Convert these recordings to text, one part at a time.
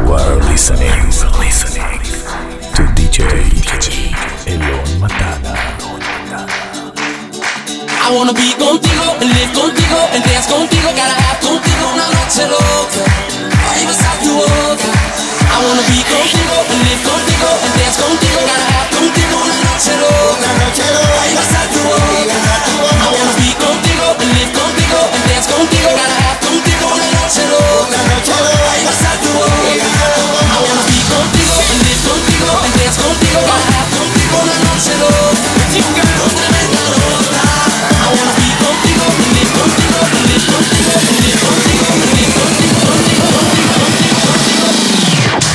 are listening to DJ Elon Matana. I wanna be contigo, live contigo, and dance contigo. Gotta have contigo una noche loca. Arriba hasta tu boca. I wanna be contigo, live contigo, and dance contigo. Gotta have contigo una noche loca. Arriba hasta tu boca. I wanna be contigo, live contigo, and dance contigo. Gotta have contigo una noche loca. Arriba hasta tu boca. I wanna be contigo, live contigo, and dance contigo. Gotta have contigo una noche loca. Con tremenda nota. I wanna be contigo, live contigo, live contigo, live contigo, live contigo, contigo, contigo, contigo, contigo.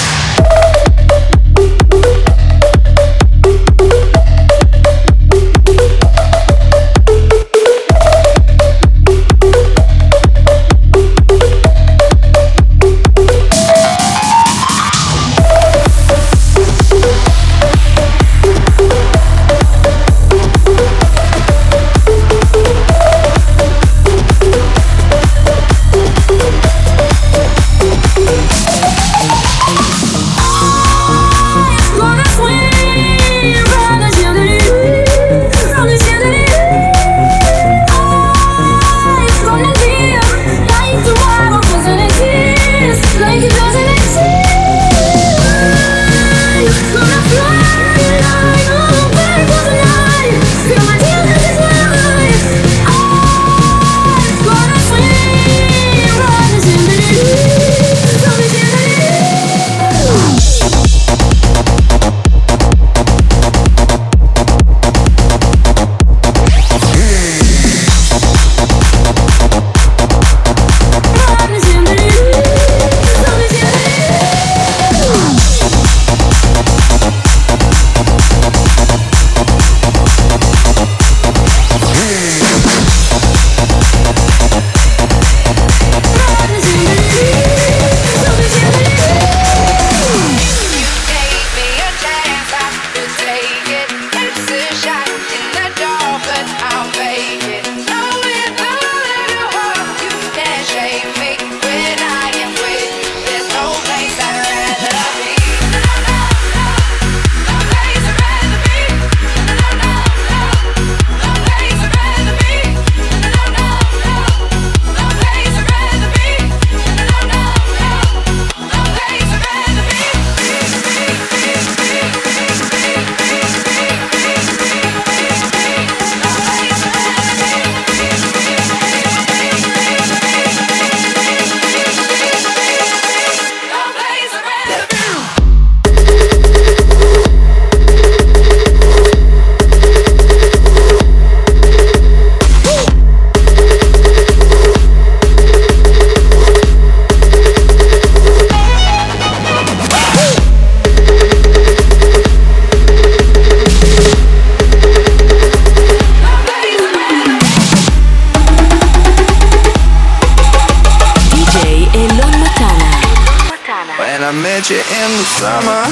you in the summer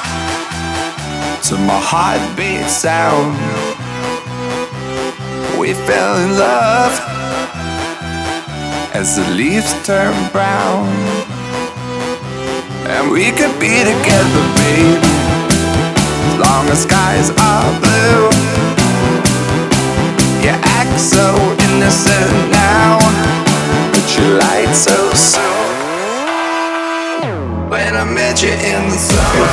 to my heartbeat sound. We fell in love as the leaves turn brown, and we could be together, babe, as long as skies are blue. You act so innocent now, but you lied so soon. When I met you in the summer,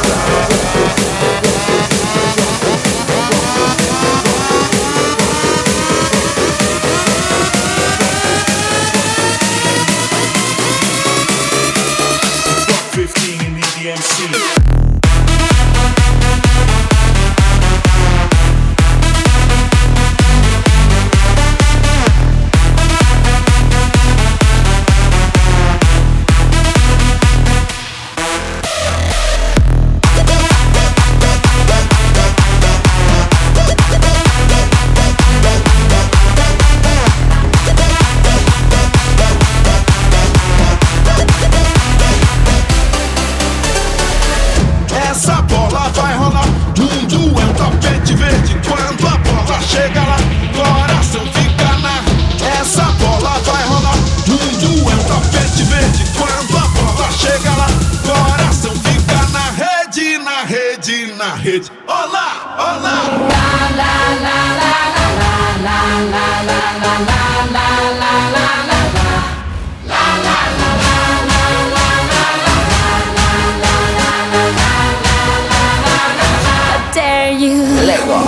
hit you. Hola, hola. La la la la la la la la la la la la la la la. La la la la la la la la la la. I dare you. Let go.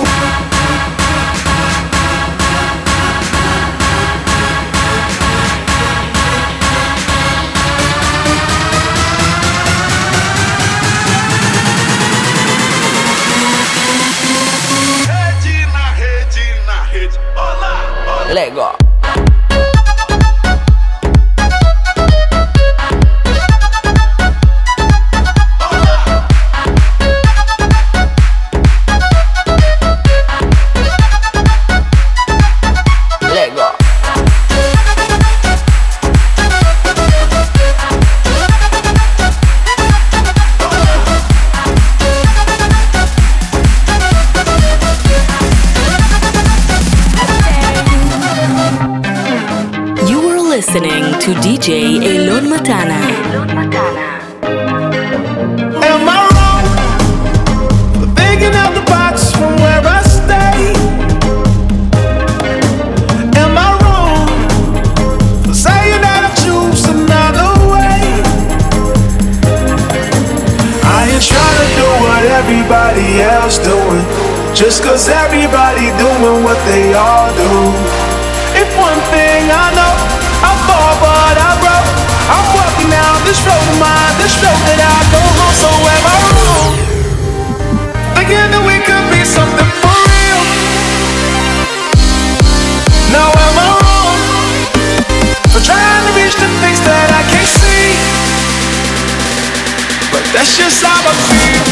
Let go. Let go. Listening to DJ Elon Matana. Am I wrong for thinking out the box from where I stay? Am I wrong for saying that I choose another way? I ain't trying to do what everybody else doing, just cause everybody doing what they all do. If one thing I know, I fall but I broke. I'm walking down this road of mine, this road that I go home. So am I wrong? Thinking that we could be something for real. Now am I wrong for trying to reach the things that I can't see? But that's just how I feel.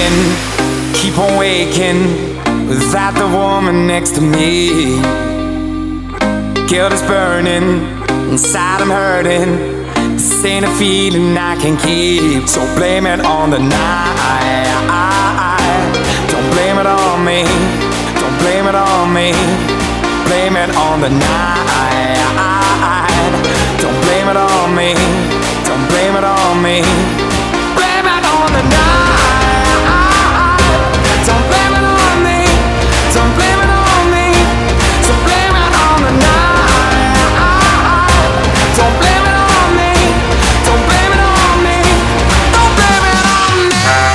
aching, keep on waking without the woman next to me. Guilt is burning, inside I'm hurting. This ain't a feeling I can keep. So blame it on the night. Don't blame it on me. Don't blame it on me. Blame it on the night. Don't blame it on me. Don't blame it on me. Blame it on the night. Don't blame it on me. Don't blame it on me. So blame it on the night. Don't blame it on me. Don't blame it on me. Don't blame it on me.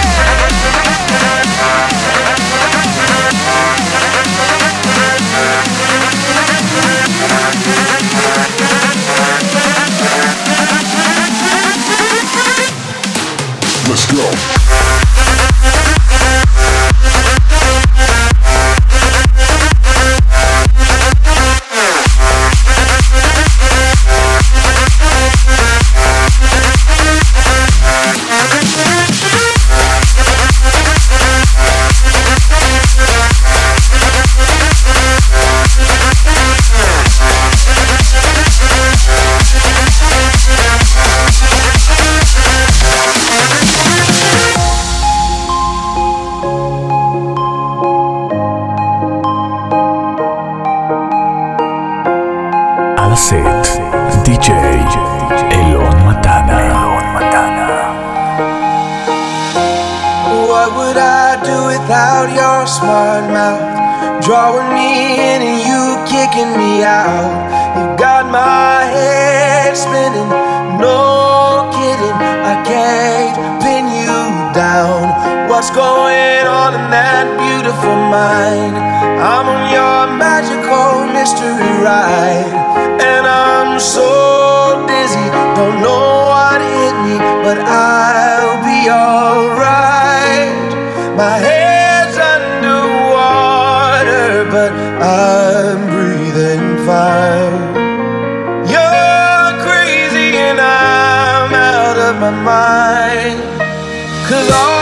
Let's go. Set DJ Elon Matana. What would I do without your smart mouth? Drawing me in and you kicking me out. You got my head spinning, no kidding. I can't pin you down. What's going on in that beautiful mind? I'm on your magical mystery ride. And I'm so dizzy, don't know what hit me, but I'll be alright. My head's underwater, but I'm breathing fine. You're crazy and I'm out of my mind, 'cause all